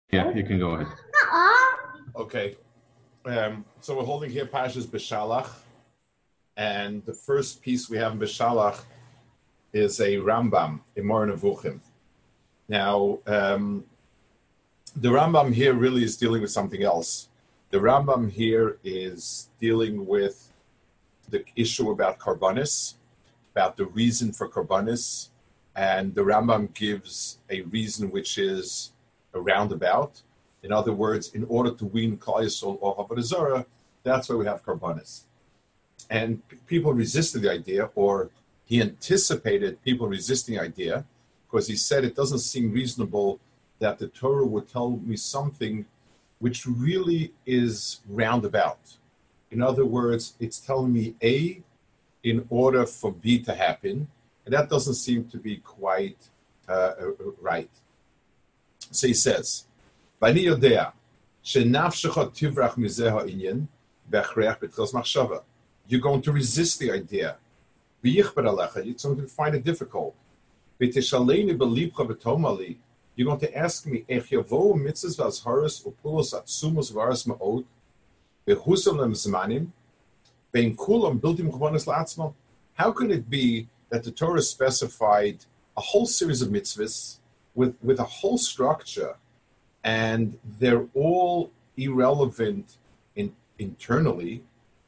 Yeah, you can go ahead. Okay. So we're holding here Parshas Beshalach, and the first piece we have in Beshalach is a Rambam, Emor Nevuchim. Now, the Rambam here really is dealing with something else. The Rambam here is dealing with the issue about Karbanis, about the reason for Karbanis, and the Rambam gives a reason which is a roundabout. In other words, in order to win Klal Yisrael or Avodah Zarah, that's why we have Karbanis. And people resisted the idea, or he anticipated people resisting the idea, because he said it doesn't seem reasonable that the Torah would tell me something which really is roundabout. In other words, it's telling me A in order for B to happen, and that doesn't seem to be quite right. So he says, "V'ani yodea shenafshecha tivrach mizeh ha'inyan b'achreach b'tchilas machshava." You're going to resist the idea. V'yichber alecha, you're going to find it difficult. V'tishaleni b'libcha v'tomali. You're going to ask me, Ech yavohu mitzvahs v'azharos upulos atzumos v'aras ma'od v'husam lem zmanim bein kulam bildim chavanas la'atzmo. How could it be that the Torah specified a whole series of mitzvahs with a whole structure, and they're all irrelevant internally?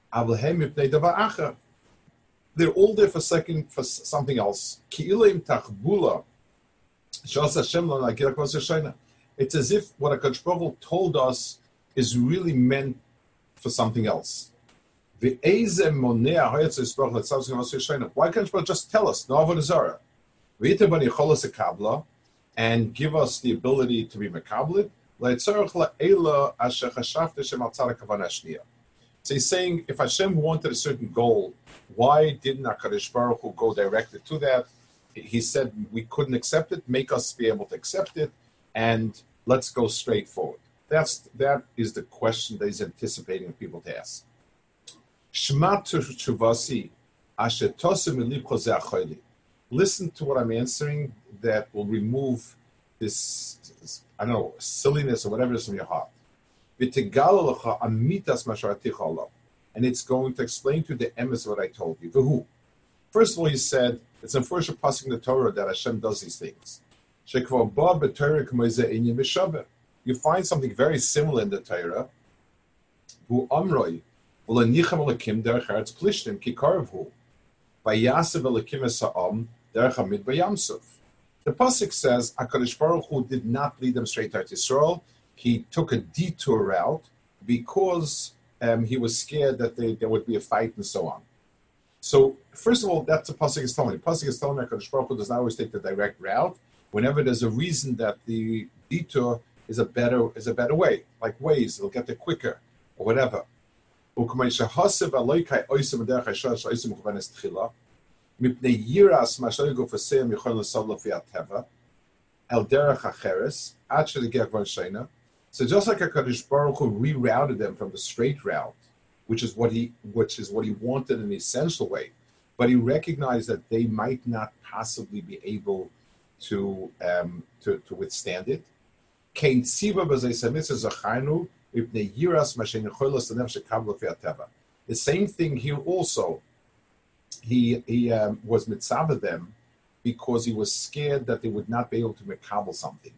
They're all there for something else. It's as if what HaKadosh Baruch Hu told us is really meant for something else. Why can't you just tell us, no Avodah Zarah, and give us the ability to be mekablit? So he's saying, if Hashem wanted a certain goal, why didn't HaKadosh Baruch Hu go directly to that? He said we couldn't accept it, make us be able to accept it, and let's go straight forward. That is the question that he's anticipating people to ask. Listen to what I'm answering that will remove this, I don't know, silliness or whatever is from your heart. And it's going to explain to you the emes of what I told you. The who. First of all, he said, it's unfortunate passing the Torah that Hashem does these things. You find something very similar in the Torah. The pasuk says, HaKadosh Baruch Hu did not lead them straight to Yisrael. He took a detour route because he was scared that there would be a fight and so on. So, first of all, that's a pasuk is telling me. Pasuk is telling me HaKadosh Baruch Hu does not always take the direct route. Whenever there's a reason that the detour is a better way, like ways, it'll get there quicker, or whatever. So just like HaKadosh Baruch Hu rerouted them from the straight route, which is what he wanted in an essential way, but he recognized that they might not possibly be able to withstand it. The same thing here also. He was mitzvah them because he was scared that they would not be able to mekabel something.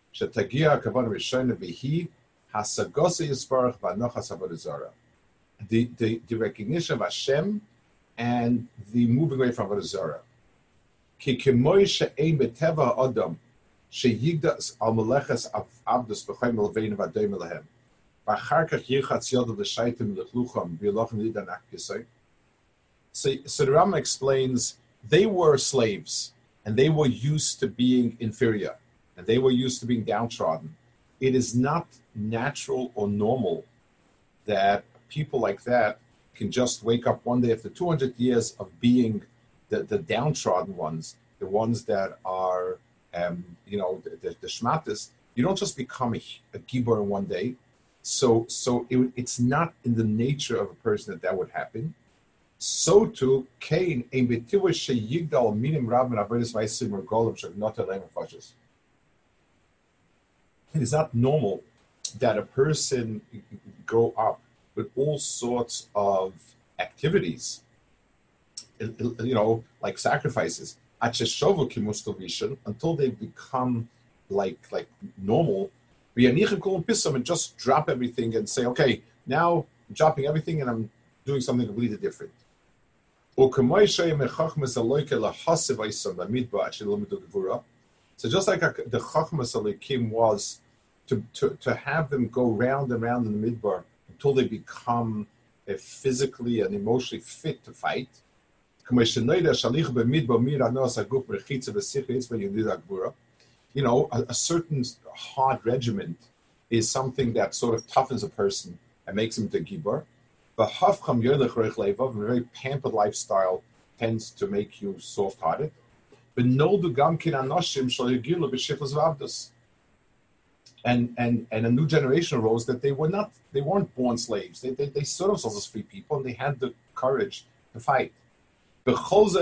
The recognition of Hashem and the moving away from Avodah Zarah. So the Rambam explains they were slaves and they were used to being inferior and they were used to being downtrodden. It is not natural or normal that people like that can just wake up one day after 200 years of being the downtrodden ones, the ones that are, the shmatas. You don't just become a gibor in one day. So it's not in the nature of a person that would happen. So too, Cain, ein betivush sheyigdal minim rab and avodas vaysim or golem shagnotel leim fashes. It is not normal that a person grow up with all sorts of activities, like sacrifices, until they become like normal, and just drop everything and say, okay, now I'm dropping everything and I'm doing something completely different. So just like the Chachmas Alikim was to have them go round and round in the midbar until they become physically and emotionally fit to fight. A certain hard regiment is something that sort of toughens a person and makes him to gibor. But a very pampered lifestyle tends to make you soft-hearted. And a new generation arose that they weren't born slaves. They saw themselves as free people and they had the courage to fight. And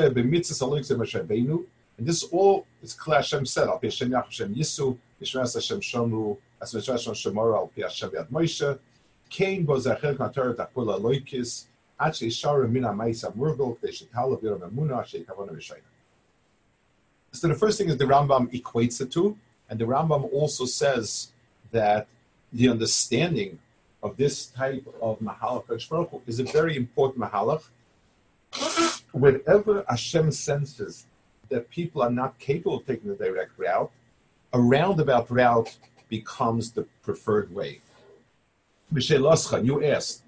this all is clear. Hashem said, "Al pi Hashem Yach Hashem Yisu, Yishmeres Hashem Shomru, As Yishmeres Hashem Shomer, Al pi Hashem Yad Moshe, Kain bo Zachel K'Torah Takpula Loikis, Ad Sheishara Min HaMaisa Murgel, K'dei Shetal Avir Memuna, Sheikavona V'Shayna." So the first thing is the Rambam equates the two, and the Rambam also says that the understanding of this type of Mahalach Kadosh Baruch Hu is a very important Mahalach. Whenever Hashem senses that people are not capable of taking the direct route, a roundabout route becomes the preferred way. You asked,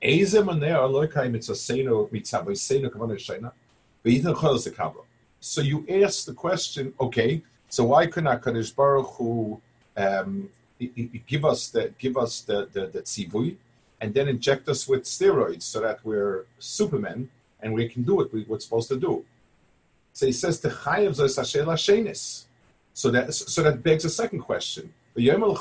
so you ask the question, okay, so why could not Kadosh Baruch Hu give us the tzivui and then inject us with steroids so that we're supermen and we can do what we're supposed to do? So he says the chayav zos hashel hashenis. So that begs a second question. So he asks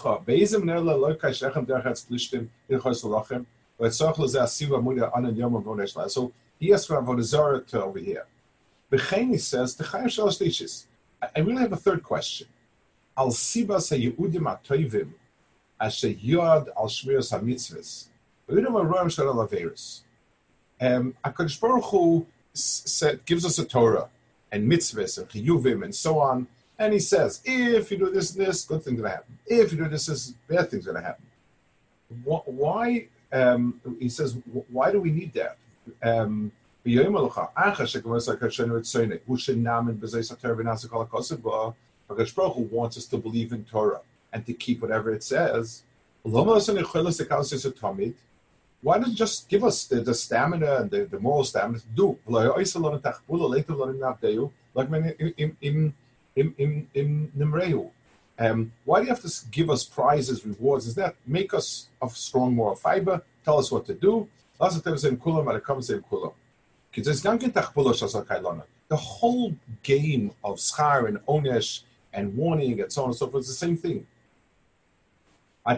for Avodah Zarah to over here. B'chein says the chayav shel shlishis. I really have a third question. Al sibas hayeudim atoivim asher yod al shmiras hamitzvos v'yudam aroim shel alaveris. HaKadosh Baruch Hu gives us a Torah and mitzvahs and chiyuvim and so on, and he says, if you do this and this, good things going to happen. If you do this, bad things going to happen. Why? He says, why do we need that? HaKadosh Baruch Hu wants us to believe in Torah and to keep whatever it says. Why don't you just give us the stamina and the moral stamina to do? Like in Nimreu. Why do you have to give us prizes, rewards? Does that make us of strong moral fiber? Tell us what to do. The whole game of schar and onesh and warning and so on and so forth is the same thing. Why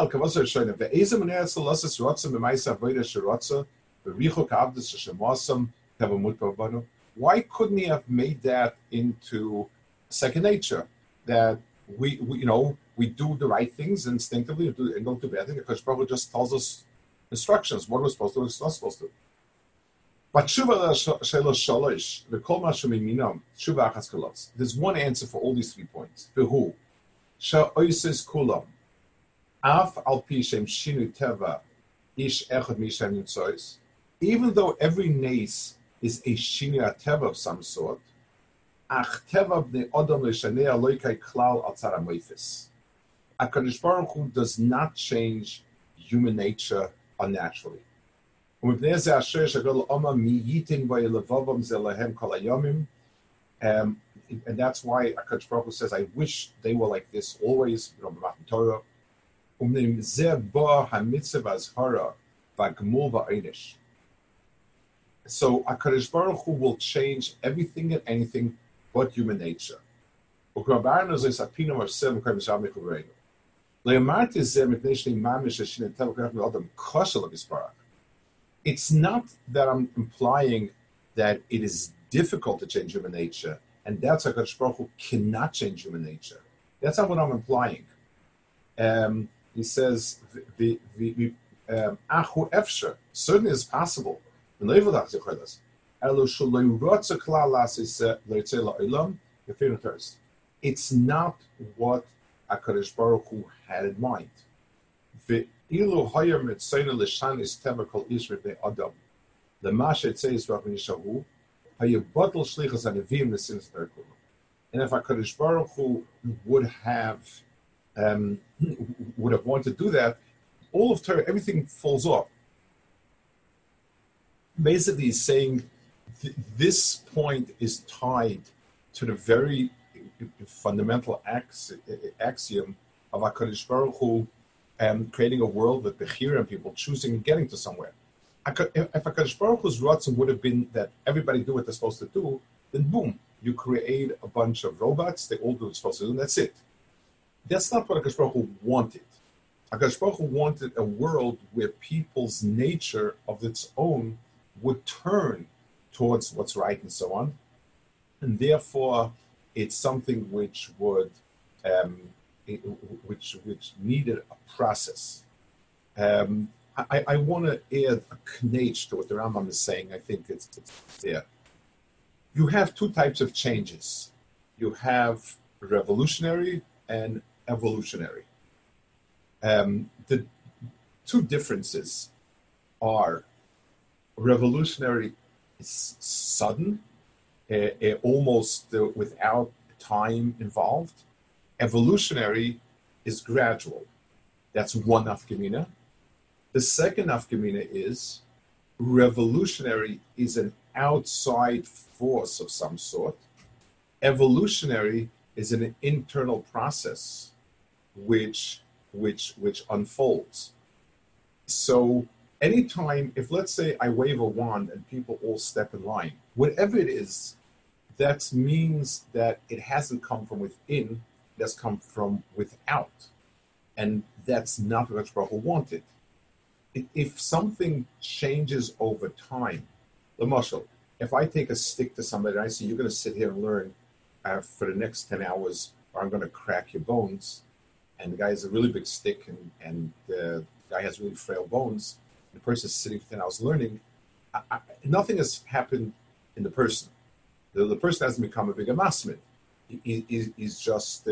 couldn't he have made that into second nature? That we do the right things instinctively and don't do bad things. Because Baruch just tells us instructions, what we're supposed to do and what we're not supposed to do. But there's one answer for all these 3 points. Who? Even though every nace is a shinya teva of some sort, HaKadosh Baruch Hu does not change human nature unnaturally. And that's why HaKadosh Baruch Hu says, I wish they were like this always, Torah. So HaKadosh Baruch Hu will change everything and anything but human nature. It's not that I'm implying that it is difficult to change human nature, and that's HaKadosh Baruch Hu cannot change human nature. That's not what I'm implying. He says the achu efsher certainly is possible. It's not what HaKadosh Baruch Hu had in mind. The ilu hayar mitzayna l'shanis tema kol ish v'bnei adam. The masha tzeis v'avin yishahu hayabotl shlichas anavim l'sinas v'erkulam. And if HaKadosh Baruch Hu would have wanted to do that, all of Torah, everything falls off. Basically, he's saying this point is tied to the very fundamental axiom of HaKadosh Baruch Hu creating a world with Bechira and people choosing and getting to somewhere. If HaKadosh Baruch Hu's Ratzon would have been that everybody do what they're supposed to do, then boom, you create a bunch of robots, they all do what they're supposed to do, and that's it. That's not what HaKadosh Baruch Hu wanted. HaKadosh Baruch Hu wanted a world where people's nature of its own would turn towards what's right and so on. And therefore, it's something which would, which needed a process. I want to add a knetch to what the Rambam is saying. I think it's there. You have two types of changes. You have revolutionary and evolutionary. The two differences are revolutionary is sudden, almost without time involved. Evolutionary is gradual. That's one nafkamina. The second nafkamina is revolutionary is an outside force of some sort. Evolutionary is an internal process which unfolds. So anytime, if let's say I wave a wand and people all step in line, whatever it is, that means that it hasn't come from within, it has come from without. And that's not what Baruch Hu wanted. If something changes over time, the marshal, if I take a stick to somebody and I say, you're going to sit here and learn for the next 10 hours, or I'm going to crack your bones, and the guy has a really big stick and the guy has really frail bones, the person is sitting for 10 hours learning, nothing has happened in the person. The person hasn't become a bigger masmid. He's just,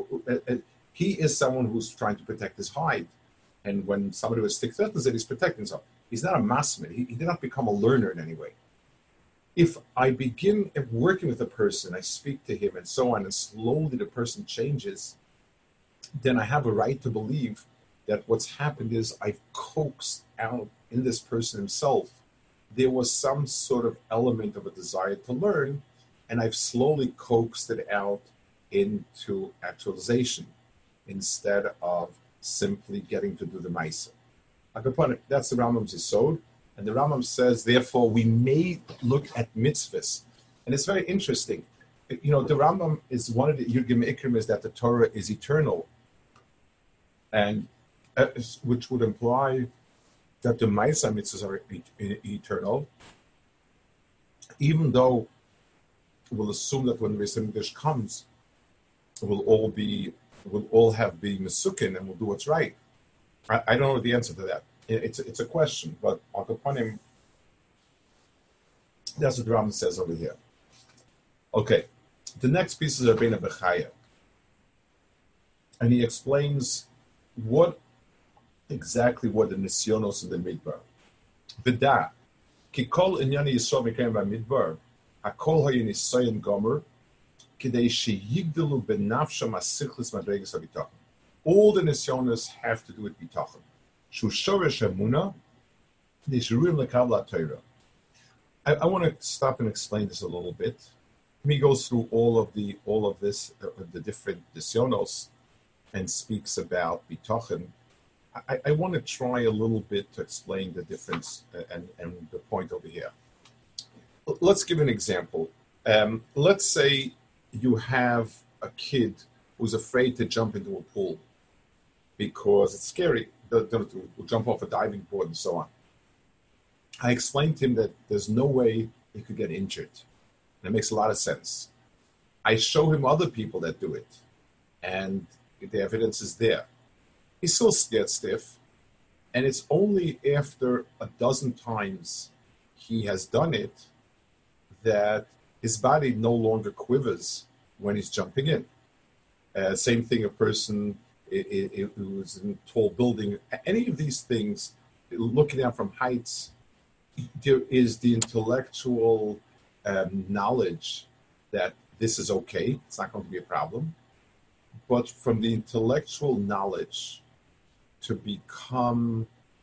he is someone who's trying to protect his hide. And when somebody with a stick threatens it, he's protecting himself. He's not a masmid. He did not become a learner in any way. If I begin working with a person, I speak to him and so on, and slowly the person changes, then I have a right to believe that what's happened is I've coaxed out in this person himself. There was some sort of element of a desire to learn, and I've slowly coaxed it out into actualization instead of simply getting to do the Maisa. That's the Rambam's Yisod. And the Rambam says, therefore, we may look at mitzvahs. And it's very interesting. You know, the Rambam is one of the Yud Ikrim is that the Torah is eternal. And which would imply that the Maisa mitzvahs are eternal. Even though we'll assume that when the Beis Hamikdash comes, we'll all be Mesukin and we'll do what's right. I don't know the answer to that. It's a question, but upon him, that's what the Rambam says over here. Okay, the next piece is Rabbeinu Bechaya, and he explains what exactly were the nisyonos in the midbar. V'da, ki kol inyani Yisrael mikayim b'midbar, hakol haya nisayon gomer, kidei sheyigdalu benafsham asichlis madregas habitachon. All the nisyonos have to do with bitachon. Shu shoresh emuna, nishurim lekavla Torah. I want to stop and explain this a little bit. He goes through all of this, the different nisyonos, and speaks about bitachon. I want to try a little bit to explain the difference and the point over here. Let's give an example. Let's say you have a kid who's afraid to jump into a pool because it's scary to jump off a diving board and so on. I explained to him that there's no way he could get injured. And it makes a lot of sense. I show him other people that do it, and the evidence is there. he still gets stiff. And it's only after a dozen times he has done it that his body no longer quivers when he's jumping in. Same thing, a person who's in a tall building, any of these things, looking out from heights, there is the intellectual knowledge that this is okay, it's not going to be a problem. But from the intellectual knowledge to become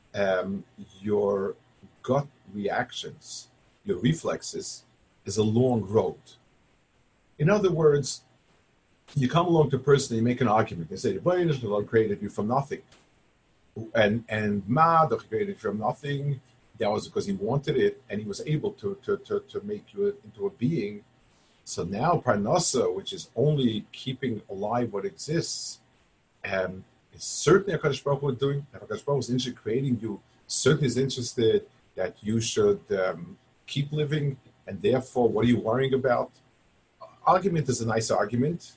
your gut reactions, your reflexes, is a long road. In other words, you come along to a person and you make an argument. They say, the Lord created you from nothing. And Ma created you from nothing. That was because he wanted it, and he was able to make you into a being. So now Parnasa, which is only keeping alive what exists, is certainly HaKadosh Baruch Hu doing. HaKadosh Baruch Hu is interested in creating you, certainly is interested that you should keep living, and therefore, what are you worrying about? Argument is a nice argument.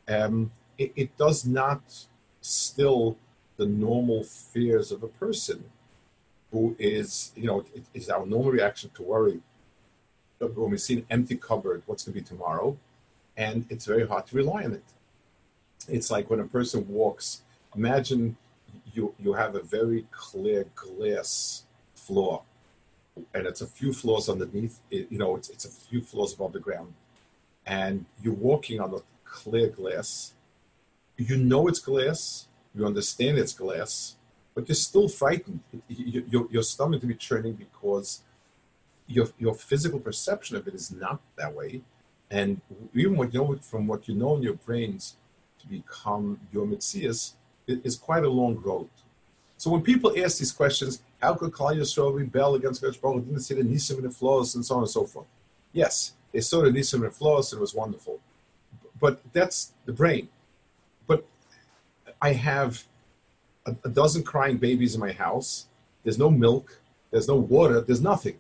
It does not still the normal fears of a person who is, it is our normal reaction to worry. When we see an empty cupboard, what's going to be tomorrow? And it's very hard to rely on it. It's like when a person walks, imagine you have a very clear glass floor, and it's a few floors underneath, it's a few floors above the ground. And you're walking on the clear glass. You know it's glass, you understand it's glass, but you're still frightened. Your stomach to be churning because your physical perception of it is not that way. And even from what you know in your brains to become your metzias is quite a long road. So when people ask these questions, how could Klal Yisrael rebel against Kadosh Baruch Hu? Didn't see the nisim and the flaws and so on and so forth? Yes, they saw the nisim and the flaws and it was wonderful. But that's the brain. But I have a dozen crying babies in my house. There's no milk. There's no water. There's nothing.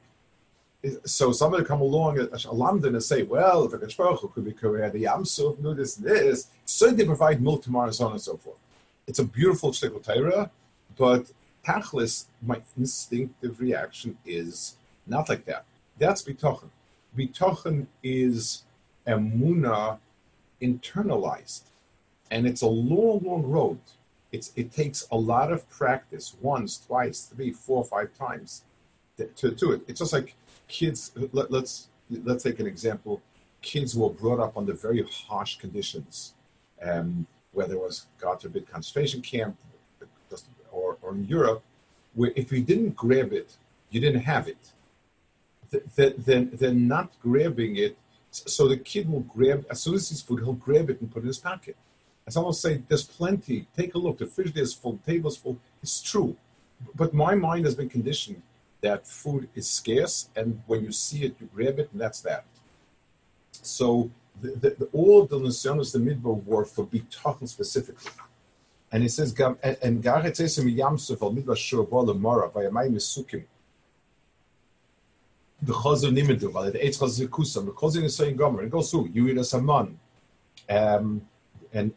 So somebody come along at London and say, well, if HaKadosh Baruch Hu could be Korea, the Yamsuf, do this and this, certainly provide milk tomorrow and so on and so forth. It's a beautiful shtickle Torah, but tachlis, my instinctive reaction is not like that. That's bitochen. Bitochen is emunah internalized, and it's a long, long road. It takes a lot of practice, once, twice, 3, 4, 5 times to do it. It's just like kids. Let's take an example. Kids were brought up under very harsh conditions, where there was, God forbid, concentration camp, or in Europe, where if you didn't grab it, you didn't have it. Then not grabbing it, so the kid will grab, as soon as he's food, he'll grab it and put it in his pocket. And someone will say, there's plenty, take a look, the fridge is full, the table's full. It's true. But my mind has been conditioned that food is scarce, and when you see it, you grab it, and that's that. So all of the Nisyonos, the Midbar, were for Bitochen specifically. And he says, and Garet Sesem Yamsuf al Midbar Shur Bola Mora, Vayamai Mesukim, the Chazer Nimedu, the Eitz Chazer Kusam, the Chazer Nisayin Gomer, and goes through, Yurida Saman, and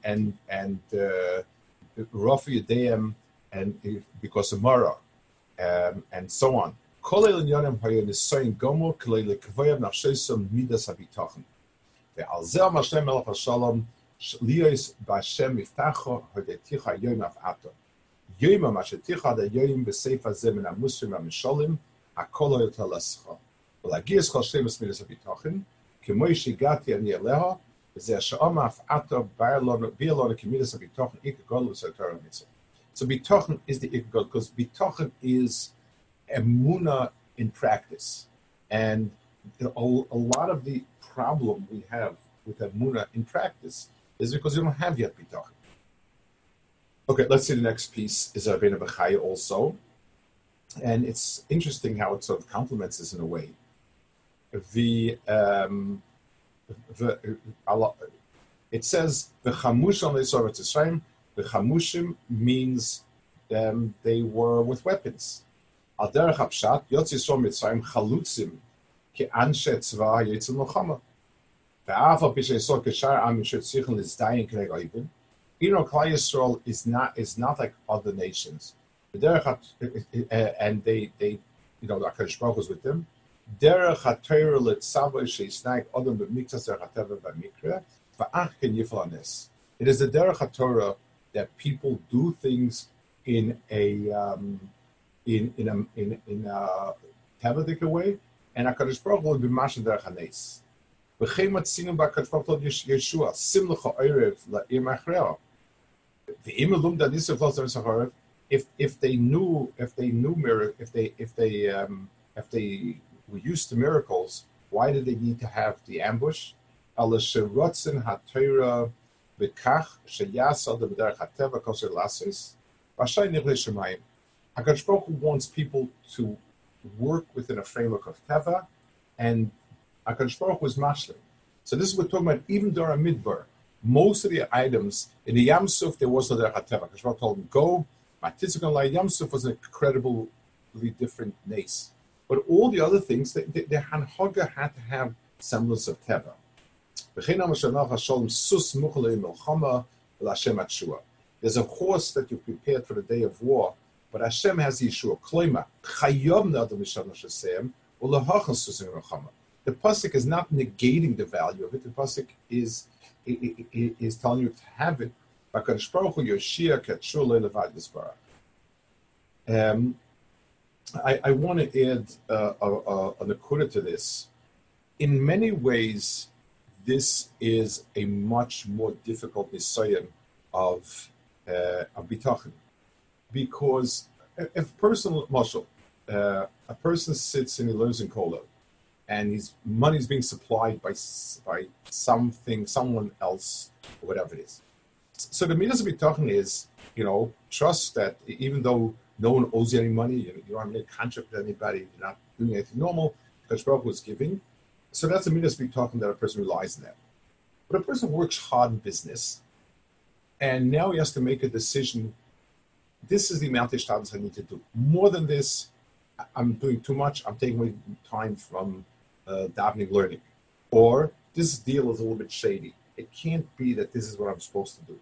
Rafi Yadeim, and because of Mara, and so on. Kolel Yonim Hayan Nisayin Gomer, Kolel Kvoyav Nachshesam Midas Habitachen. The Alzel Mashem Melach Hashalom, Lios Bashem Miftacho, Hodeticha Yom Av Ato. Yom Masheticha, the Yom Besefa Zemin Amusrim Amisholim, Akolo Yotalascha. ולהגיע כל 12 מידות הביטחון, כמו שהגעתי אני אליה, וזה השעום אף עתה ביה לנו כמידות הביטחון איקר גדול וסתר המצווה. So ביטחון is the איקר גדול, because ביטחון is emunah in practice. And a lot of the problem we have with emunah in practice is because we don't have yet ביטחון. Okay, let's see the next piece is Rabbeinu Bechaya also. And it's interesting how it sort of complements this in a way. It says the chamushim Yisrael. The chamushim means they were with weapons. Al derech hapshat Yotz Yisrael Mitzrayim chalutzim ki anshe tzva yitzim lochama. Ve'af al pishay so keshar am yishet sichon lizdayin kneg oivim. Klal Yisrael is not like other nations. And they the HaKadosh Baruch Hu is with them. Derech HaTorah letzavos sheisnag adam b'miktas derech hateva b'mikra va'ach ken yifal hanes. It is the Derech HaTorah that people do things in a Tevadic way, and HaKadosh Baruch Hu will be mashal derech hanes. V'chein matzinu b'HaKadosh Baruch Hu Yeshua simlecha oirev la'ir machreah. V'im that this if they were used to miracles, why did they need to have the ambush? HaKadosh Baruch Hu wants people to work within a framework of Teva, and HaKadosh Baruch Hu is mashlim. So this is what we're talking about, even during Midbar. Most of the items, in the Yam Suf, there was no Derech HaTeva. HaKadosh Baruch Hu told them, go. Yam Suf was an incredibly different nace. But all the other things, the Hanhaga had to have semblance of Teva. There's a horse that you've prepared for the day of war, but Hashem has the Yeshua. The pasuk is not negating the value of it. The pasuk is telling you to have it. I want to add an akura to this. In many ways, this is a much more difficult nisayon of bitachon, because if a person sits and he learns in Kollel, and his money is being supplied by someone else, or whatever it is. So the midas of bitachon is, trust that even though no one owes you any money, you don't have any contract with anybody, you're not doing anything normal, because Baruch Hu is giving. So that's a midas of bitachon that a person relies on that. But a person works hard in business, and now he has to make a decision. This is the amount of shtadlus I need to do. More than this, I'm doing too much. I'm taking away time from davening learning. Or this deal is a little bit shady. It can't be that this is what I'm supposed to do.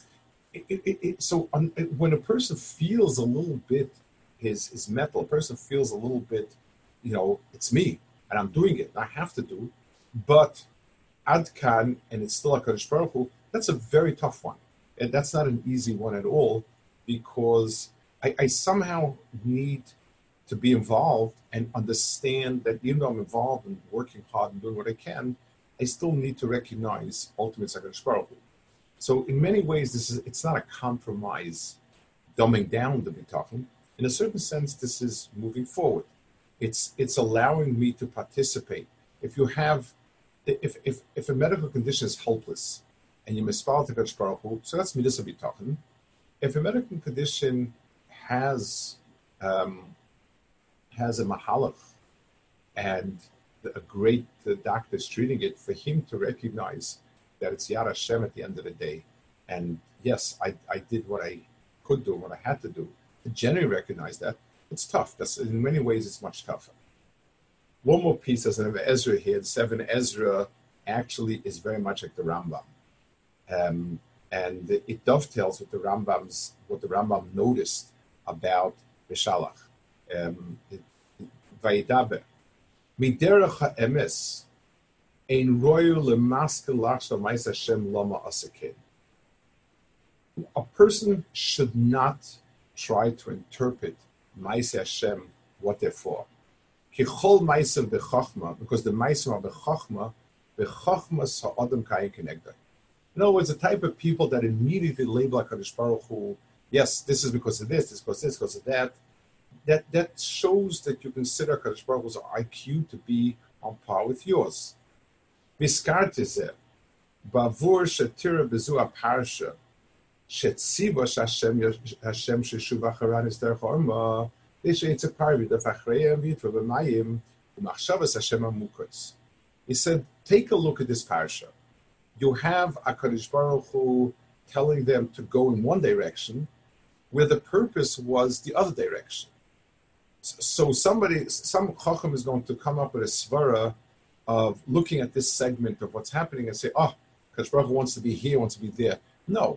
When a person feels a little bit his metal, a person feels a little bit, it's me, and I'm doing it, and I have to do, but Adkan, and it's still HaKadosh Baruch Hu, that's a very tough one. And that's not an easy one at all, because I somehow need to be involved and understand that even though I'm involved and working hard and doing what I can, I still need to recognize ultimate HaKadosh Baruch Hu. So in many ways, it's not a compromise, dumbing down the bitachon. In a certain sense, this is moving forward. It's allowing me to participate. If a medical condition is hopeless and you misspell HaKadosh Baruch Hu, so that's midas of bitachon. If a medical condition has a mahalach and a great doctor is treating it, for him to recognize that it's Yad Hashem at the end of the day. And yes, I did what I could do, what I had to do. To generally recognize that, it's tough. In many ways, it's much tougher. One more piece, as an Ezra here, the 7 Ezra actually is very much like the Rambam. And it dovetails with what the Rambam noticed about Beshalach. Vayidaber. Miderech ha'emes, ein royu lemaskel lachshav ma'is Hashem lama asakin. A person should not try to interpret ma'is Hashem, what they're for. Kichol ma'isem bechachma, because the ma'isem are bechachma ha'adam kayin kenegda. In other words, the type of people that immediately label HaKadosh Baruch Hu, yes, this is because of this, because of that. That shows that you consider HaKadosh Baruch Hu's IQ to be on par with yours. Viskartizeh, bavur shetira bezu aparsha, shetziva Hashem sheshuv acharan derech ha'orma, it's a parvid of achreya v'yitra v'mayim u'machshavas Hashem amukos. He said, take a look at this parsha. You have HaKadosh Baruch Hu telling them to go in one direction, where the purpose was the other direction. So some chacham is going to come up with a svara of looking at this segment of what's happening and say, HaKadosh Baruch Hu wants to be here, wants to be there. No.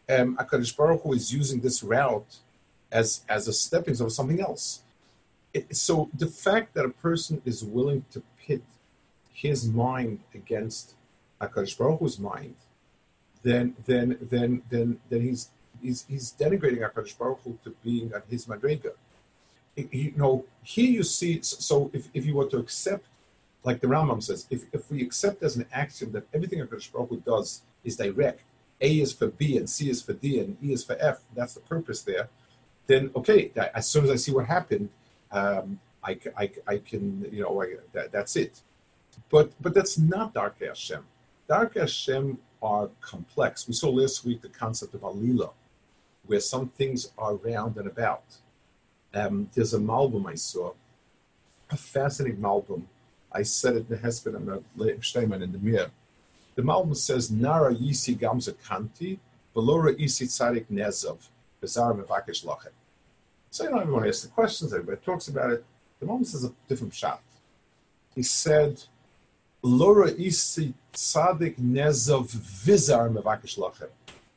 HaKadosh Baruch Hu is using this route as a stepping stone of something else. So the fact that a person is willing to pit his mind against HaKadosh Baruch Hu's mind, then he's denigrating HaKadosh Baruch Hu to being on his madrega. Here you see. So if you were to accept, like the Rambam says, if we accept as an axiom that everything HaKadosh Baruch Hu does is direct, A is for B and C is for D and E is for F, that's the purpose there, then okay, as soon as I see what happened, I can, that's it. But that's not Darkei Hashem. Darkei Hashem are complex. We saw last week the concept of Alila, where some things are round and about. There's a Malbim I saw, a fascinating Malbim. I said it in the Hesped and the Steinman in the Mir. The Malbim says, Nara yisi gamza kanti, belora yisi tzadik nezov, bezar mevakesh lachem. So everyone asks the questions, everybody talks about it. The Malbim says a different shot. He said, Lora isi tzadik nezov vizar mevakesh lachem.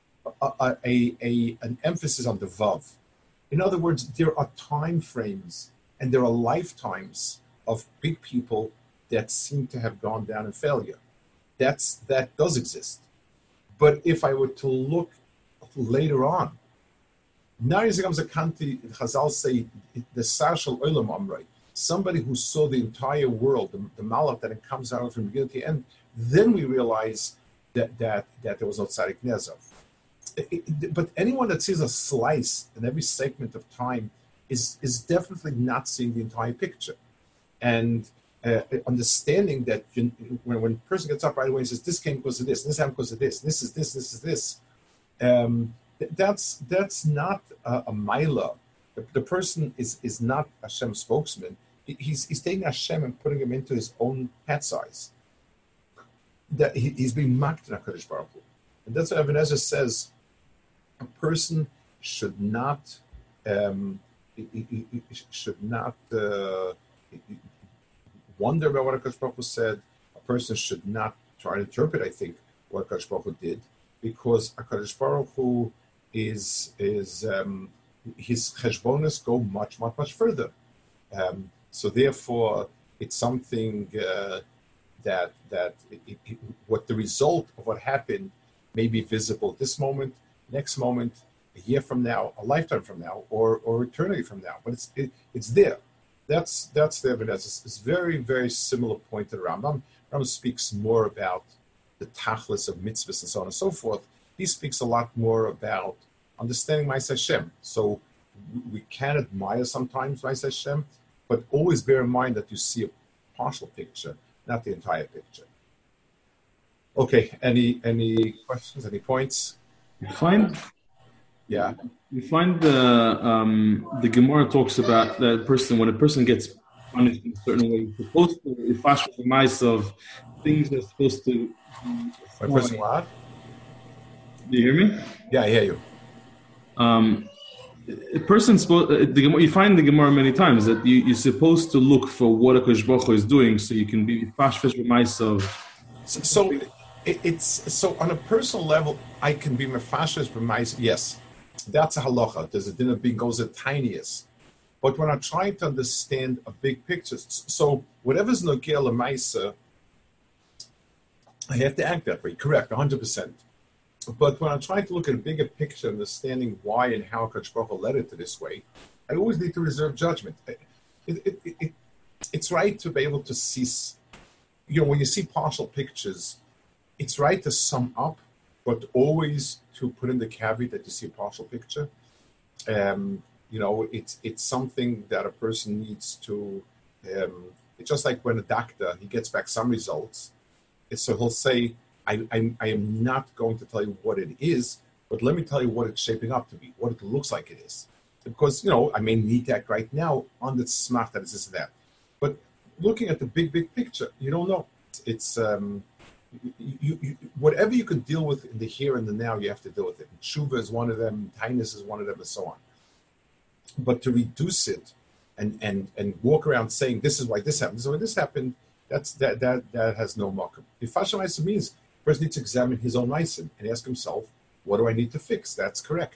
An emphasis on the vav. In other words, there are time frames and there are lifetimes of big people that seem to have gone down in failure. That does exist. But if I were to look later on, Chazal say the Sashal Olam Amrei, somebody who saw the entire world, the malach that it comes out from beginning to end, then we realize that there was no tzaddik nezov. But anyone that sees a slice in every segment of time is definitely not seeing the entire picture. And understanding that when a person gets up right away and says, this came because of this happened because of this is this, that's not a maila. The person is not Hashem's spokesman. He's taking Hashem and putting him into his own hat size. That he's being mocked in HaKadosh Baruch Hu. And that's what Ibn Ezra says. A person should not wonder about what HaKadosh Baruch Hu said. A person should not try to interpret, I think, what HaKadosh Baruch Hu did, because HaKadosh Baruch Hu is his cheshbonos go much further. So therefore, it's something that what the result of what happened may be visible this moment, next moment, a year from now, a lifetime from now, or eternity from now. But it's there. That's the evidence. It's very, very similar point to the Rambam. Rambam speaks more about the tachlis of mitzvahs and so on and so forth. He speaks a lot more about understanding Ma'aseh Hashem. So we can admire sometimes Ma'aseh Hashem, but always bear in mind that you see a partial picture, not the entire picture. Okay, any questions, any points? You find the Gemara talks about that person, when a person gets punished in a certain way, he's supposed to fash the mice of things that's supposed to. By pressing what? Do you hear me? Yeah, I hear you. A person's supposed. You find the Gemara many times that you're supposed to look for what HaKadosh Baruch Hu is doing, so you can be fash the mice of. So on a personal level, I can be mefashes b'mais. Yes, that's a halacha. There's a din of being goes the tiniest. But when I'm trying to understand a big picture, so whatever's nogel l'maisa, I have to act that way. Correct, 100%. But when I'm trying to look at a bigger picture, understanding why and how HaKadosh Baruch Hu led it to this way, I always need to reserve judgment. It's right to be able to see. When you see partial pictures, it's right to sum up, but always to put in the caveat that you see a partial picture. It's something that a person needs to. It's just like when a doctor, he gets back some results, so he'll say, I am not going to tell you what it is, but let me tell you what it's shaping up to be, what it looks like it is. Because, I may need that right now on the smart that is this and that. But looking at the big picture, you don't know. It's whatever you can deal with in the here and the now, you have to deal with it. Tshuva is one of them, kindness is one of them, and so on. But to reduce it and walk around saying this is why this happened, this is why this happened, that has no marker. If Fashem means the person needs to examine his own meisim and ask himself, What do I need to fix? That's correct.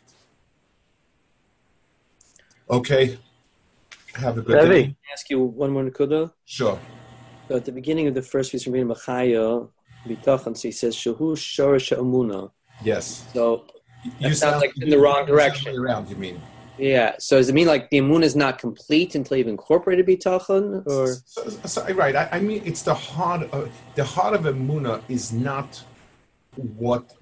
Okay. Have a good day. Can I ask you one more nakuda? Sure. So at the beginning of the first piece from Machaya, Bitachon, so he says, Shahu Shorish Amuna. Yes. So You that sounds like you- in the wrong you sound direction. around, you mean? Yeah. So does it mean like the Amun is not complete until you've incorporated Bitachon? Or Right. I mean, it's the heart of Emunah is not what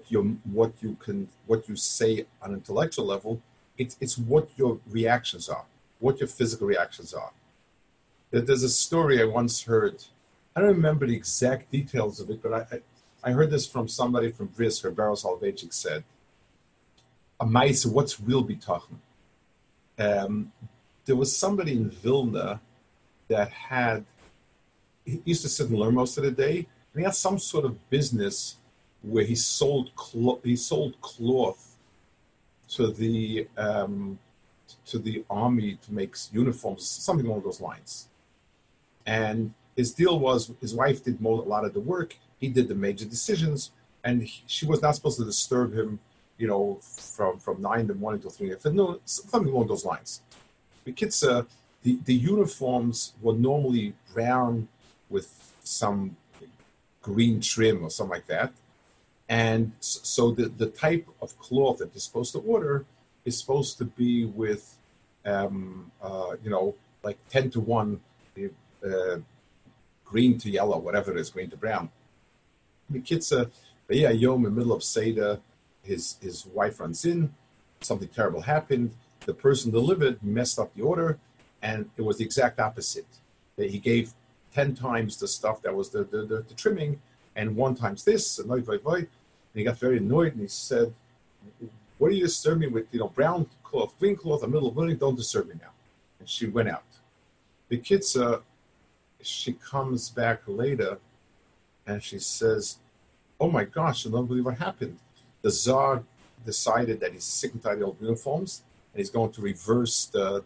you say on an intellectual level. It's what your reactions are, what your physical reactions are. There's a story I once heard. I don't remember the exact details of it, but I heard this from somebody from Bris. Herberos Halvechik said, "A mice, what's real bitachon?" There was somebody in Vilna that he used to sit and learn most of the day, and he had some sort of business where he sold cloth to the army to make uniforms, something along those lines. And his deal was his wife did a lot of the work, he did the major decisions, and she was not supposed to disturb him, from 9 in the morning till 3 in the afternoon, something along those lines. The kids, the uniforms were normally brown with some green trim or something like that. And so the type of cloth that you're supposed to order is supposed to be with, like 10 to 1, green to yellow, whatever it is, green to brown. The kids, Yom in the middle of Seder, his wife runs in, something terrible happened. The person delivered messed up the order, and it was the exact opposite. He gave 10 times the stuff that was the trimming, and 1 times this, and he got very annoyed, and he said, "What are you disturbing me with? Brown cloth, green cloth, the middle of morning. Don't disturb me now." And she went out. The kids, she comes back later, and she says, "Oh my gosh, I don't believe what happened. The Tsar decided that he's sick and tired of old uniforms, and he's going to reverse the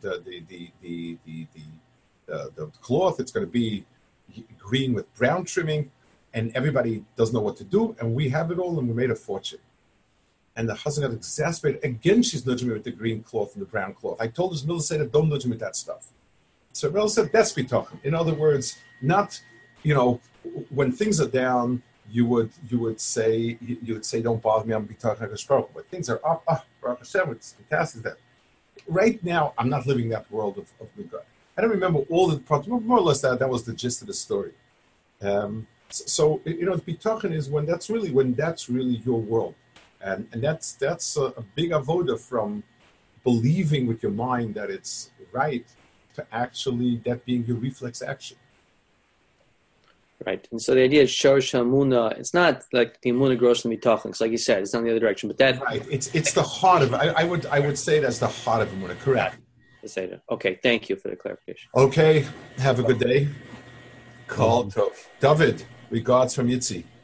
cloth. It's going to be green with brown trimming, and everybody doesn't know what to do, and we have it all, and we made a fortune." And the husband got exasperated. Again, she's nudging me with the green cloth and the brown cloth. I told this middle Seder, don't nudge me with that stuff. So Rel said, that's bitachon. In other words, not, when things are down, you would say, don't bother me, I'm bitachon HaKadosh. But things are up, Baruch Hashem, it's fantastic. That right now, I'm not living that world of Midgard. I don't remember all the parts, more or less that was the gist of the story. So bitachon is when that's really your world. And that's a big avoda from believing with your mind that it's right to actually that being your reflex action. right. And so the idea is Shorish Hamuna. It's not like the Amuna grows from Bitachon. Because like you said, it's not in the other direction. But that Right. It's the heart of it. I would say that's the heart of Amuna. Correct. Okay. Thank you for the clarification. Okay. Have a good day. Kol Tov. David, regards from Yitzi.